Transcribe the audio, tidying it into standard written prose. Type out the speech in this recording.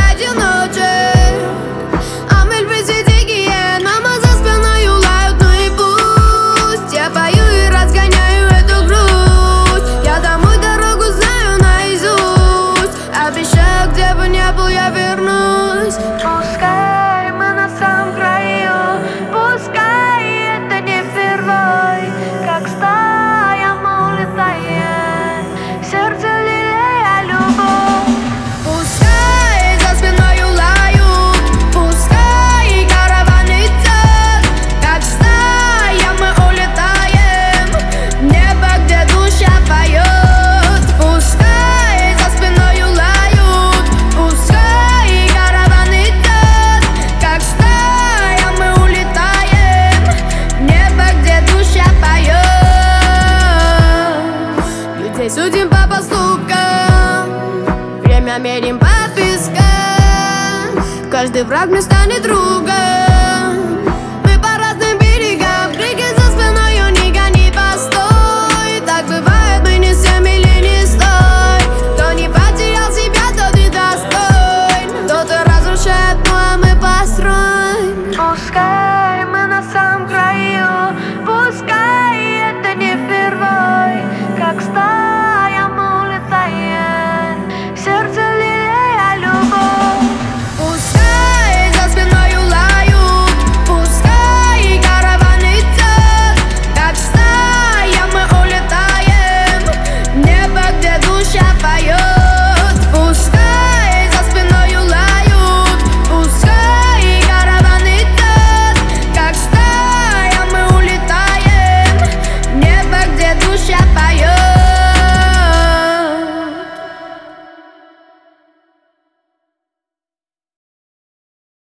одиночек. А медведи дикие, нам за спиною лают, ну и пусть. Я пою и разгоняю эту грусть. Я домой дорогу знаю наизусть. Обещаю, где бы ни был, я вернусь. Пускай мы на самом краю, пускай это не впервой. Как стая мы улетаем, сердце лелея любовь. Пускай за спиною лают, пускай караван идет. Как стая мы улетаем, небо, где душа поет. Пускай за спиною лают, пускай караван идет. Как стая мы улетаем, небо, где душа поет. Людей судим по поступкам, время мерим по спискам. Каждый враг мне станет другом.